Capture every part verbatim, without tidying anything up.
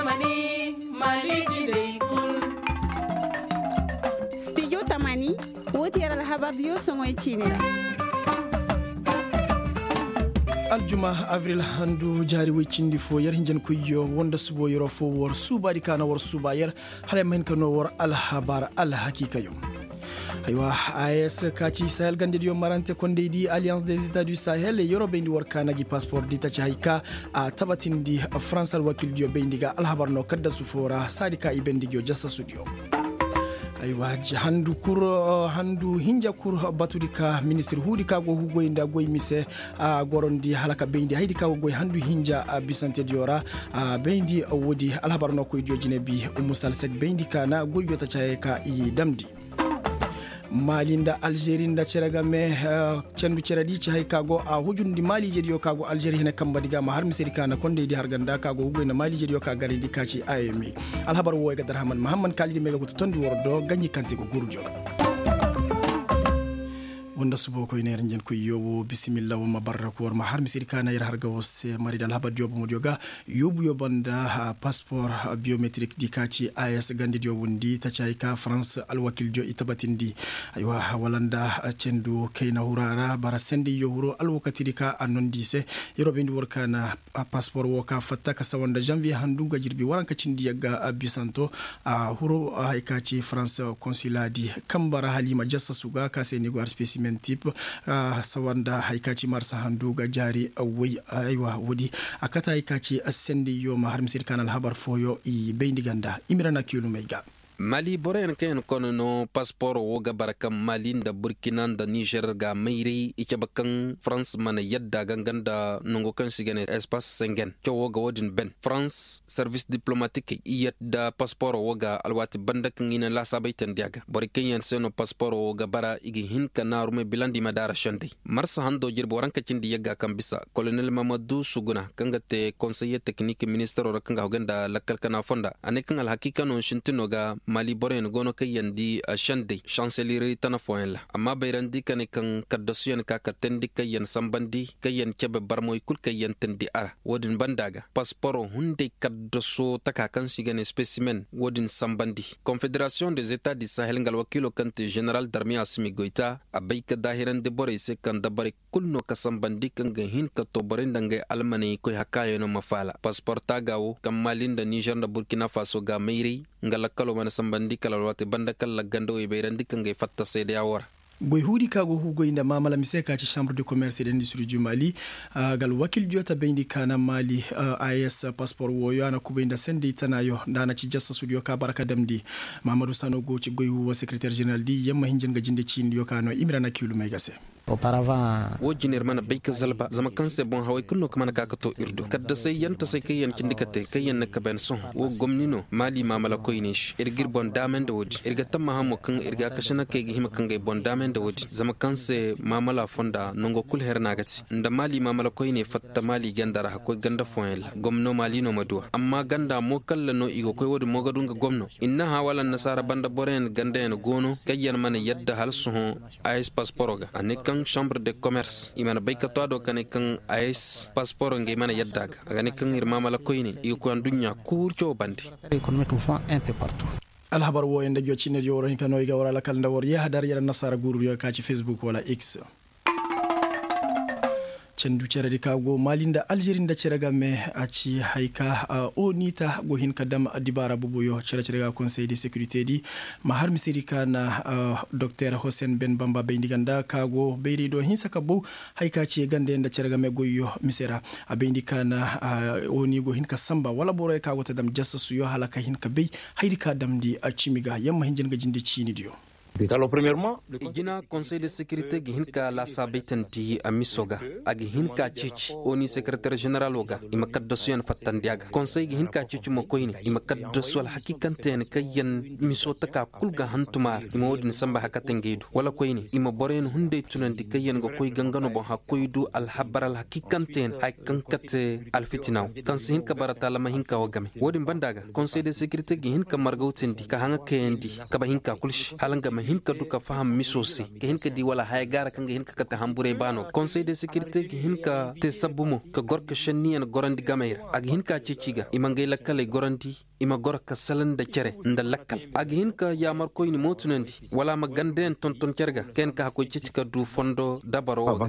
Tamani Maliji dai kul. Studio Tamani woti yara habar yo songoy chinira. Aljuma avril handu jari wicindi fo yar hinjen kuyo wonda subo yoro fo wor suba di kana wor suba yar hale men kano wor al habar al hakika yo aywa A S kaci Sahel gande dio marante konde di Alliance des États du Sahel yoro bendi wor kana gi passeport di ta haika a tabatin di France al wakil dio bendi ga al habar no kadda sufora sadika ibendi dio jassa studio aywa handu kur handu hinja kur batudika ministre hudi ka go hugo inda go mise a gorondi halaka bendi haydi ka go handu hinja bisante diora a bendi wodi alhabar no ko jojine bi umusal sek bendi kana go yota chaye ka i damdi malinda Algerie nda ceraga me cendu ceradi ci hay kago a hujundi mali jedi yo kago Algerie hene kamba diga ma har misiri kana konde di harganda kago hugo na mali jedi yo ka gari di kaci ayemi alhabar wo ga darhaman muhammad kalidi mega gutu tondi wordo ganyi kanti ko gurjo wonda subo ko iner njen ko yobo bismillah wa baraka war ma har misiri kana yar harga wose mari dal habad yobo mo yoga yobu yobanda passeport biometrique di kaci A S gandi dio wundi ta ka France al wakil jo itabatindi aywa walanda cendu kayna hurara bara sendi yo huro al wakati dika anondi se yoro bendi workana passeport woka fatta ka sawanda janvier handu gajirbi waranka cindi yaga bisanto a huro ay kaci France consulat di kambara halima jassa suga ka seni go specimen type uh, sawanda haikaci marsa handu ga jari awai aiwa wudi akata haikaci assendi yo ma har misir kanal habar foyo i beindi ganda imirana kilu mega Mali boren ken kono no passeport wo ga barakam Mali da Burkina da Niger ga mairi ike bakan France mana yadda ganganda nungo kan sigane espace Schengen to wo ga wodin ben France service diplomatique yadda passeport wo ga alwati banda kan ina la sabaitan diaga borikin yan seno passeport wo ga bara igi hin kanaru me bilandi madara shande marsa hando jirbo ranka cindi yaga kan bisa colonel Mamadou Suguna kanga te conseiller technique ministre ro kanga hoganda lakal kana fonda ane kan al hakika no shintino ga Mali boren gono kayan di shande chancellerie tana foenla amma bayrandi kan kan kaddasuyan ka katendi kayan sambandi kayan kebe barmoy kul kayan tendi ara wodin bandaga passeport hunde kaddaso takakan sigane specimen wodin sambandi Confédération des États du Sahel ngal wakilo kante général d'armée Assimi Goïta abayka dahiran de bore se kan dabare kulno ka sambandi kan ga hin ka to boren dangai almani koy hakayo no mafala passeport tagawo kam Malinda Niger da Burkina Faso ga meiri ngala kalo mana sambandi kala wate banda kala gando e beyrandi kangai fatta sede awara boy hudi kago hugo inda mamala mise ka ci chambre de commerce et d'industrie du Mali uh, gal wakil jota bendi kana Mali uh, A S passeport wo yana kuba inda sendi tanayo dana ci jassa studio ka baraka damdi Mamadou Sanogo ci goy wo secrétaire général di yamma hinjen ga jinde ci ndiyo kano imrana kilu may gase auparavant wajiner mana bayka zalba zama kanse bon hawai kunno kamana ka to irdo kadda sai yanta sai kayan kindikate kayan na kaben son wo gomnino Mali mamala koynish irgir bon damen da wodi irga tamma hamo kan irga kashana kai hima kan gai bon damen da wodi zama kanse mamala fonda nongo kul herna gati nda Mali mamala koyne fatta Mali gandara ko ganda foel gomno Mali no madwa amma ganda mo kala no igo koy wodi mo gadunga gomno inna hawala nasara banda boren ganda en gono kayan mana yadda hal suho A S passeport ga anekan chambre de commerce imana bayka to do kan kan A S passeport ngi mana yaddaga agani kan irmama la koyni iko ko dunya kurcho bandi économique fois un peu partout alhabar wo ende jocine yo ron kanoy ga wala kal ndawor ya hadar yara nasara guru yo ka ci Facebook wala X cendu ceredi kago malinda Algerie da cerega me aci haika uh, onita go hin kadam dibara bubu yo cere cerega conseil de sécurité di ma har misiri kana uh, docteur Hossein Ben Bamba be ndiganda kago beyri do hin saka bo haika ci gande da cerega me go yo misera abendi kana uh, oni go hin ka samba wala boro e kago tadam jassasu yo halaka hin ka bey haydi ka damdi acimiga yamma hinjen ga jinde cini dio Alors premièrement, igina conseil de sécurité gi hinka la sabitan ti amisoga agi hinka chichi oni secrétaire général oga imakaddo suyan fattandiaga conseil gi hinka chichi mo koyni imakaddo sol hakikanten kayen misota ka kulga hantumar imodin samba hakaten geidu wala koyni ima boren hunde tunandi kayen go koy gangano bo hakoydu al habar al hakikanten hay kankate al fitinaw kan hinka barata lama hinka wagame wodin bandaga conseil de sécurité gi hinka margawtendi ka hanga kendi ka ba hinka kulshi halanga hinka duka faham misosi ka hinka di wala hay gara kan hinka ka ta hambure bano conseil de sécurité ka hinka te sabumo ka gorka shanniyan gorandi gamayr ag hinka ciciga imangay lakkale gorandi ima gorka salan da cere nda lakkal ag hinka yamar koyni motunandi wala ma ganden tonton cerga ken ka ko cicika du fondo dabaro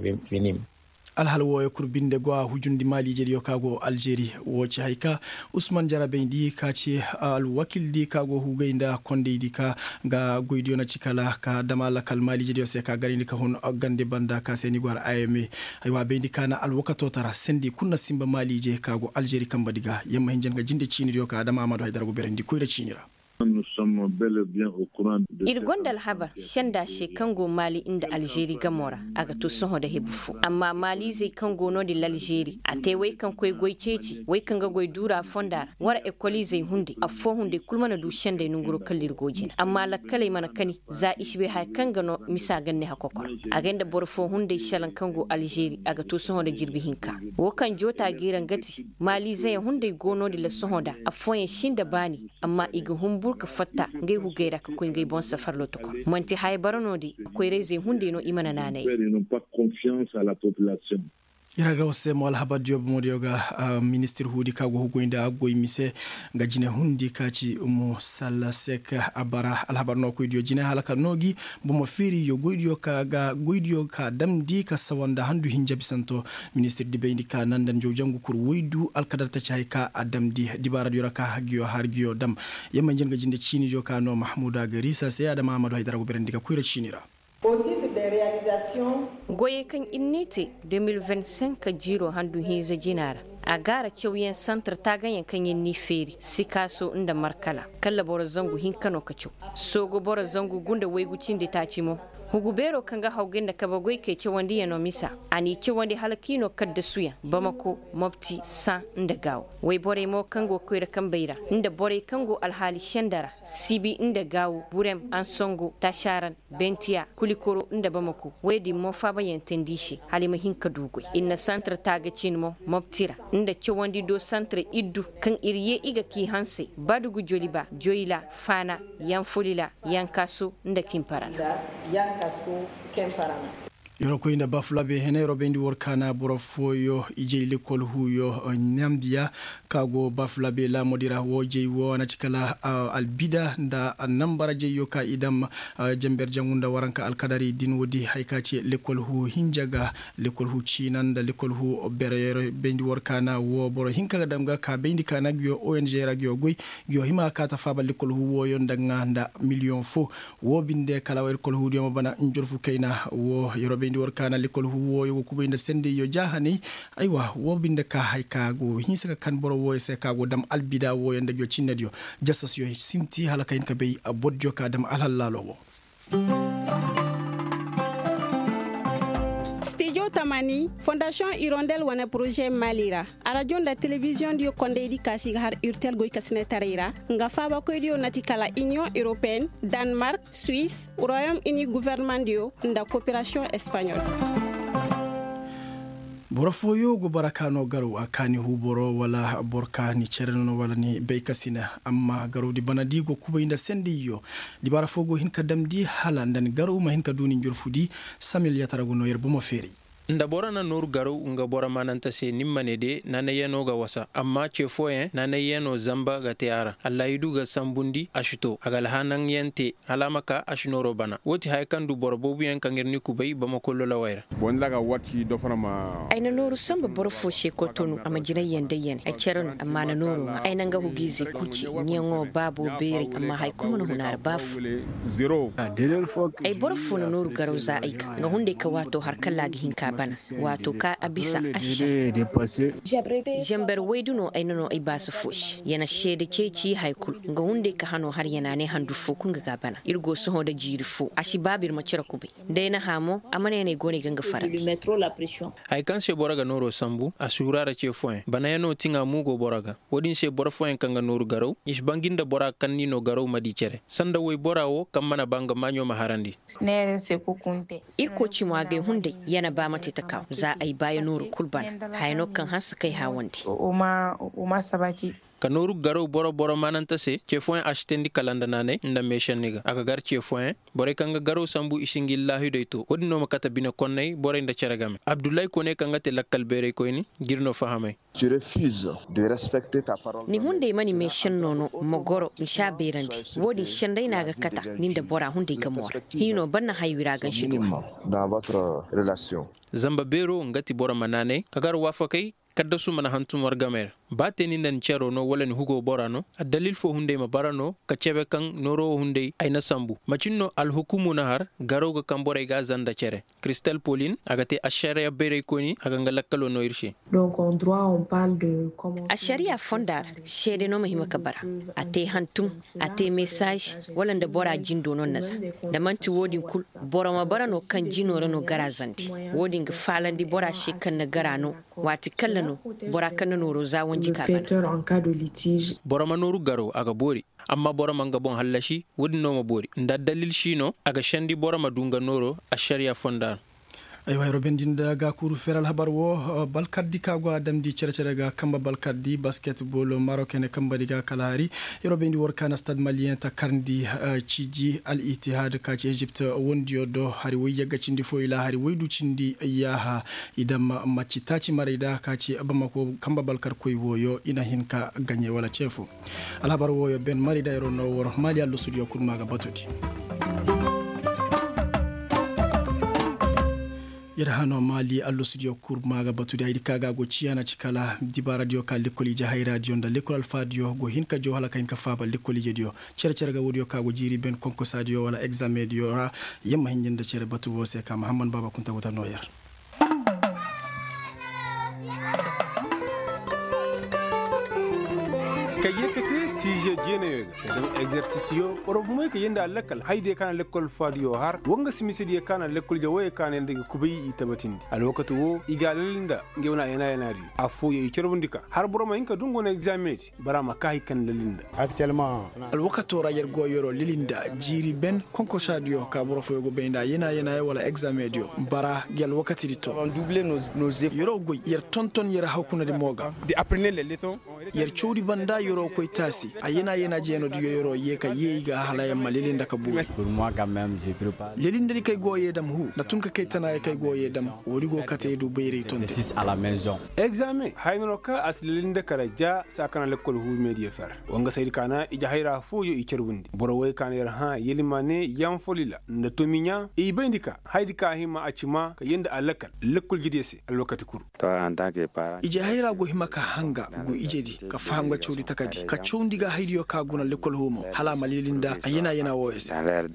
alhal woyo kurbinde go hujundi mali jeri kago algérie woci hayka ousmane jarabe ndi kaci al wakil di kago hugayda konde di ka ga goydiyo na cikala ka damala kal mali jeri se ka garini ka hon gande banda ka seni gwar ayme aywa be ndi kana al wakato tara sendi kunna simba mali je kago algérie kamba diga yamma hinjen ga jinde ciniyo ka dama amadou haydara go berendi koyda cinira. Nous sommes bel et bien au courant de irgondal habar shanda she kango mali inda algérie gamora aga to soho da hebufu amma mali zai kango no di algérie ate wai kan koy goyceci wai kan ga goy dura fondar wara ekoli zai hunde afo hunde kulmana du shanda nunguro kallir gojin amma la kale mana kani za ishbe ha kanga no misa ganne hakokor agenda borfo hunde shalan kango algérie aga to soho da jirbi hinka wo kan jota giran gati mali zai hunde gono di la soho da afo yin shinda bani amma iga humbu ka fatta ngai hugera ka ko ngai bon safar loto ko monti hay baronodi ko reze hunde no imana nanay ils n'ont pas confiance à la population. iraga wose mo alhaba job modioga uh, ministre hudi kago hugoinda goy mise ga jine hundi kaci mo sala sek abara alhaba no ko dio jine halaka nogi bomo feri yo goydio ka ga goydio ka damdi ka sawanda handu hinjabi santo ministre di bendi ka nandan jo jangu kur woydu alkadarta chay ka adamdi dibara dio ka hagiyo hargiyo dam yamma jenga jinde chini jo ka no mahmouda ga risa se adama amadou haydara go berendika kuyra chinira. Au titre des réalisations, goye kan innete deux mille vingt-cinq ka jiro handu hiza jinara a gara cewyen centre ta ganyen kan yin ni feri sikaso inda markala kalla boro zangu hinkano kacu sogo boro zangu gunda wegucin da ta cimo hugubero kanga haugenda kabagoi ke cewandi ya no misa ani cewandi halakino kadda suya bamako mopti sa inda gawo wai bore mo kango koira kambeira inda bore kango alhali shandara sibi inda gawo burem ansongo tasharan bentia kulikoro inda bamako wai di mo fa bayan tendishi halima hinka dugoi inna centre taga cinmo moptira inda cewandi do centre iddu kan iriye iga ki hanse badugu joliba joila fana yanfulila yankaso inda kimparana Yankaso Kemparana. yoro ko ina bafulabe henero bendi workana borofoyo ije lekol huyo nyamdiya kago bafulabe la modira woje wona cikala uh, albida nda nambara je yoka idam uh, jember jangunda waranka alkadari din wodi haykaci lekol hu hinjaga lekol hu cinanda lekol hu berere bendi workana wo boro hinka damga ka bendi kana gyo O N G ragyo goy gyo hima kata faba lekol hu wo yonda nganda million fo wo binde kala wel kol hu dioma bana njorfu kayna wo yoro bendi workana lekol hu wo yo kubinde sende yo jahani aywa wo binde ka hayka go hinsa kan boro wo se ka go dam albida wo yonda gyo cinnadio jassas yo sinti halaka hin ka be abodjo ka dam alhallalo Studio Tamani, Fondation Hirondelle wana projet Malira. Radio da télévision dio kondedi kasi har urtel goy kasine tarira. Nga faba ko dio natikala Union Européenne, Danemark, Suisse, Royaume-Uni gouvernement dio nda coopération espagnole. borofoyo go barakano garu akani huboro wala borkani cereno wala ni beykasina amma garu di banadi go kuba inda sendi yo di barafogo hinka damdi halandan garu ma hinka duni njurfudi samil yatarago no yerbo mo feri nda bora na nur garu nga bora mananta se nimmane de nana yeno ga wasa amma ce foyen nana yeno zamba ga teara Allah yidu ga sambundi ashito agal hanan yente alamaka ashinoro bana woti haykan du bora bobu yan kangirni kubai bama kollo la wayra bon laga wati do farama aina nuru samba bora fo she kotonu amajina yende yen a ceron amma na nuru aina nga hugizi kuci nyengo babo bere amma hay kuma no hunar bafu zero ay bora fo na nuru garu za aika nga hunde ka wato har kallagi hinka bana wato ka abisa asha jambar waiduno ainano ai basu fush yana shede ceci haikul nga hunde ka hano har yana ne handu fu kun ga bana irgo so hoda jiri fu ashi babir macira kube dai na hamo amane ne gone ganga fara ai kan se boraga noro sambu asurara ce foin bana yano tinga mugo boraga wodin se bor foin kanga noro garo is banginda bora kan ni no garo madi cere sanda way borawo kam mana banga manyo maharandi ne se kukunte irko ci mo ga hunde yana ba mata ta kawo za a yi bayan nuru kulban haino kan hansu kai hawandi uma uma sabaki kanoru garo boro boro mananta se chefoin ashitendi kalanda nane nda meshaniga aga gar chefoin bore kanga garo sambu isingillahi dayto wodino makata bina konnay bore nda ceragame Abdoulaye Kone kanga te lakkal bere koyni girno fahame. Tu refuses de respecter ta parole. Ni hunde mani meshan nono mogoro nsha berandi wodi shandai naga kata ninda bora hunde gamora hino banna haywira gan shido dans votre relation. Zamba bero ngati bora manane kagar wafakai kadda su mana hantum wargamer bateni nan chero no wala ni hugo borano adalil fo hunde ma barano ka chebe kan noro hunde ayna sambu machinno al hukumu nahar garo ga kambore ga zanda chere Christelle Pauline agate asharia bere koni aga ngalakalo no irshe. Donc en droit on parle de comment asharia fondar shede no mahima kabara ate hantum ate message wala nda bora jindo non nasa da manti wodin kul bora ma barano kan jino rano garazandi wodin ga falandi bora she kan na garano wati kallano bora kan no roza wonji kabana en cas de litige bora manoru garo aga bori amma bora manga bon hallashi wodin no ma bori nda dalil shino aga shandi bora madunga noro asharia fondar. aywa roben dinda ga kuru feral habar wo balkaddi kago adamdi cercere ga kamba balkaddi basketball marocain kamba diga kalari roben di workana stade malien ta karndi ciji al ittihad ka ci Egypt wondi do hari wiya gacindi fo ila hari waydu cindi yaha idam macci taci marida ka ci abamako kamba balkar koy woyo ina hinka gagné wala chefo al habar woyo ben marida ro no wor mali allo studio kurmaga batodi yada hano mali allo studio kurmaga batude haydi kaga go ciana cikala diba radio ka lekoli je hay radio nda lekol alfadio go hinka jo hala kain ka faba lekoli je dio cere cere ga wodio ka go jiri ben konko sadio wala examen dio ra yemma hinjinde cere batu wo se ka Muhammad Baba kunta wota noyer kayekete sije jene kadam exercice yo orob moy ke yenda lakal hayde kana lekol fadio har wonga simisidi kana lekol jawoy kana ndege kubayi itabatindi al wakati wo igalinda ngewna yana yana ri afu ye cerbundika har boroma hinka dungo na examen barama kai kan lelinda actuellement al wakati ra yer go yoro lelinda jiri ben konko sadio ka boro fo go benda yana yana wala examen dio bara gel wakati dito doubler nos nos yoro go yer tonton yer hakuna de moga de apprendre les leçons yer chodi banda yoro koy tasi ayena yena jeno di yoro yeka yeyiga halaya malilinda ka bu pour moi quand même je prépare lelinda kay goye dam hu natunka kay tana kay goye dam wori go kate du beyri tonte c'est à la maison examen hayno ka as lelinda karaja sakana lekol hu media fer wonga sayri kana ija hayra fu yo icerwundi boro way kana yer ha yelimane yam folila na tominya e bendika haydika hima acima ka yenda alakal lekol jidese alwakati kur to en tant que parent ija hayra go hima ka hanga go ijedi ka fahanga chodi takadi ka chondiga haydiyo ka guna lekol humo hala malilinda ayena yena woyes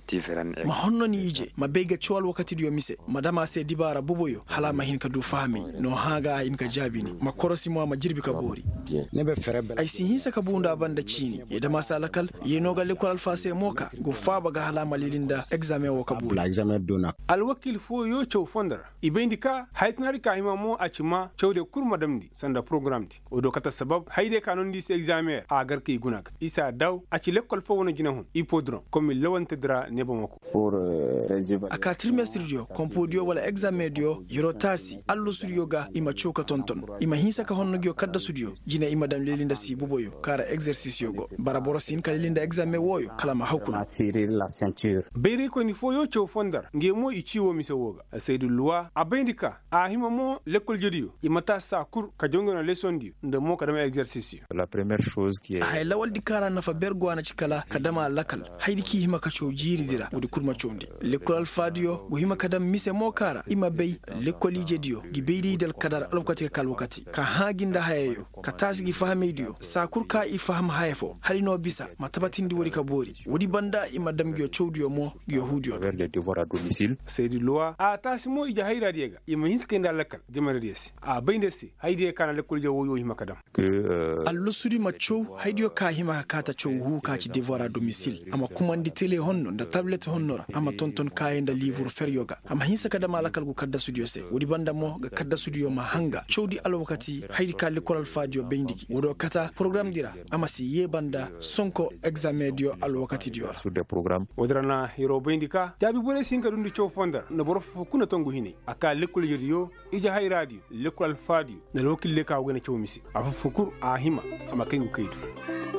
ma honno ni ije ma bega chwal wakati diyo mise madama se dibara buboyo hala ma hin ka du fahmi no haga in ka jabini ma korosi mo ma jirbi ka bori nebe ferebe ay si hinsa ka bunda banda chini yeda masalakal yeno ga lekol alfase moka go faba ga hala malilinda examen wo ka bori la examen dona al wakil fo yo chow fondara ibendika haytnari ka hima mo acima chowde kurma damdi sanda program ti odo kata sabab hayde kanon di examen a garke gunak isa daw aci lekol fo wona jina hon ipodron comme lawante dra nebo mako pour aka trimestre dio compodio wala examen dio yoro tasi allo studio ga ima choka tonton ima hinsa ka honno gyo kadda studio jina ima dam lelinda si buboyo kara exercice yogo baraboro sin kala lelinda examen woyo kala ma hakuna serrer la ceinture bere ko ni fo yo chow fondar ngemo ichiwo mi se woga seydou loi abendika a hima mo lekol jedio imata sa kur ka jongona leçon dio nde mo kadama exercice la première chose qui est hay lawal dikara na fa bergo ana cikala kadama lakal haydi ki hima ka chow jiri dira wudi kurma chondi lekol alfadio go hima kadam mise mo kara ima bey lekol jedio gi beydi del kadar alwakati kal wakati ka haginda hayeyo ka tasigi fahame dio sa kur ka i faham hayfo halino bisa matabatindi wori ka bori wodi banda ima dam gyo chowdio mo gyo hudio vers les devoirs à domicile seydou loi a tasimo ija hayra diega ima hinske nda lakal jemare desi a beynde si haydi kana lekol jawo yo hima kadam que allo sudi ma chow haydio ka ka hima ka ta cho hu ka ci devoir à domicile ama commande télé honno da tablet honnora ama tonton kayen da livre fer yoga ama hinsa kada malakal go kadda studio se wodi banda mo ga kadda studio ma hanga chodi alwakati haydi ka l'école fadio bendigi wodo kata programme dira ama si ye banda sonko examen dio alwakati dio sur des programmes wodrana hiro bendika tabi bole sinka dundi cho fonda na borof kuna tongu hini aka l'école yedio ija hay radio l'école fadio na lokil le ka wona cho misi afa fukur a hima ama kengu kaytu